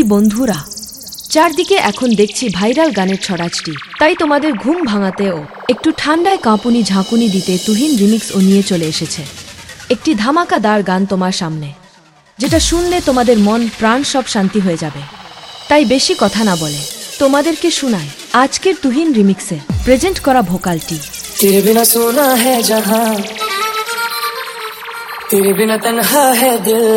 বন্ধুরা, চারদিকে এখন দেখছি ভাইরাল গানের ছড়াছড়ি। তাই তোমাদের ঘুম ভাঙাতেও একটু ঠান্ডায় কাঁপুনি ঝাঁকুনি দিতে তুহিন রিমিক্স ও নিয়ে চলে এসেছে একটি ধামাকাদার গান তোমার সামনে, যেটা শুনলে তোমাদের মন প্রাণ সব শান্তি হয়ে যাবে। তাই বেশি কথা না বলে তোমাদেরকে শোনাই আজকের তুহিন রিমিক্সে প্রেজেন্ট করা ভোকালটি। तेरे बिना सोना है जहां, तेरे बिना तन्हा है दिल,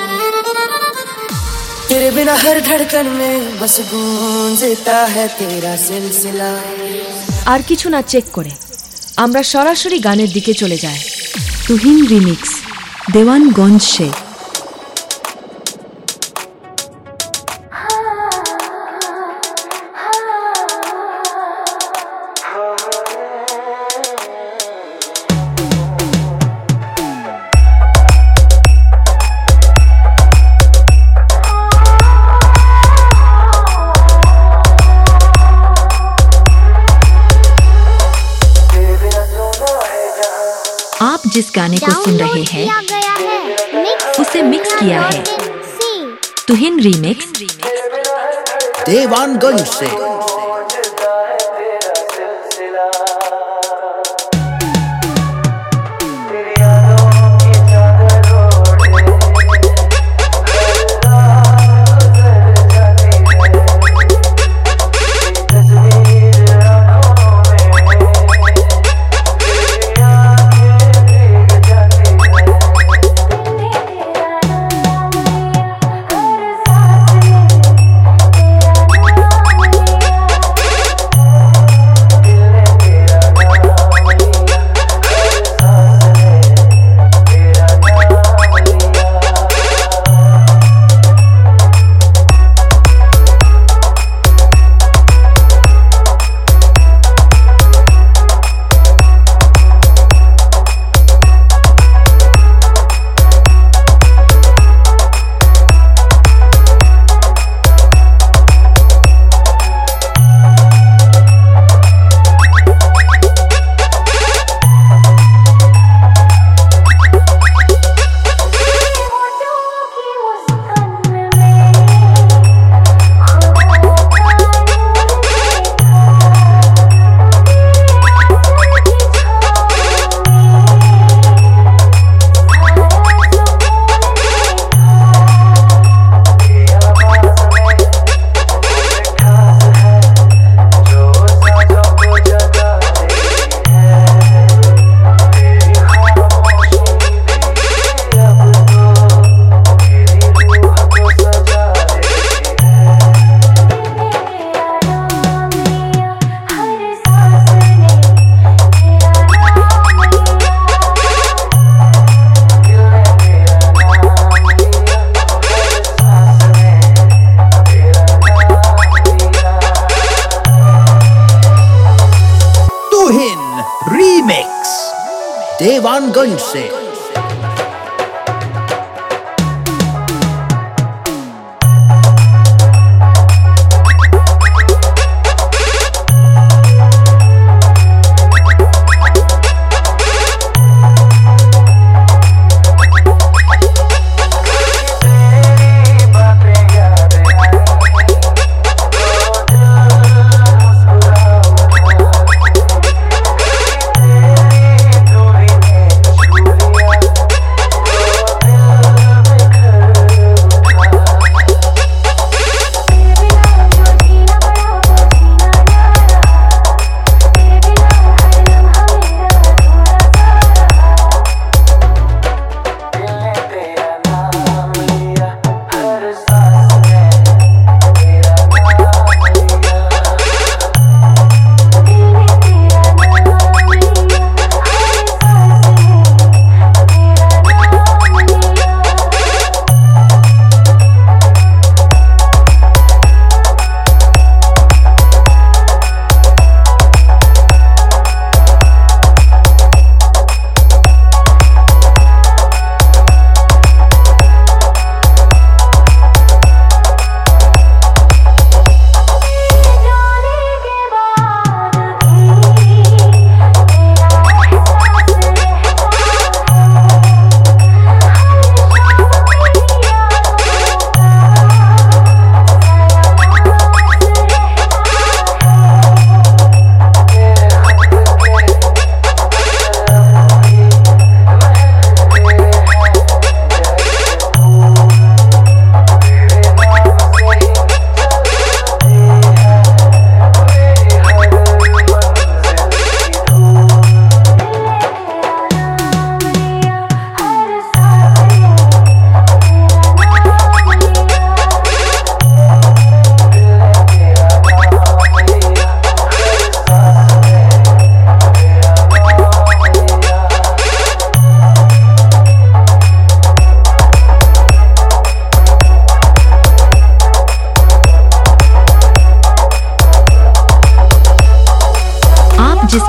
तेरे बिना हर धड़कन में बस गूंजता है तेरा सिलसिला। আর কিছু না চেক করে আমরা সরাসরি গানের দিকে চলে যাই। তুহিন রিমিক্স, দেওয়ানগঞ্জ সে। आप जिस गाने को सुन रहे हैं उसे मिक्स किया है तुहिन रीमिक्स, देवानगंज से। रीमिक्स, देवानगंज से।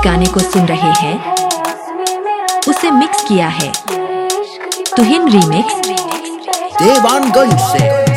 गाने को सुन रहे हैं उसे मिक्स किया है तुहिन रीमिक्स देवानगंज से।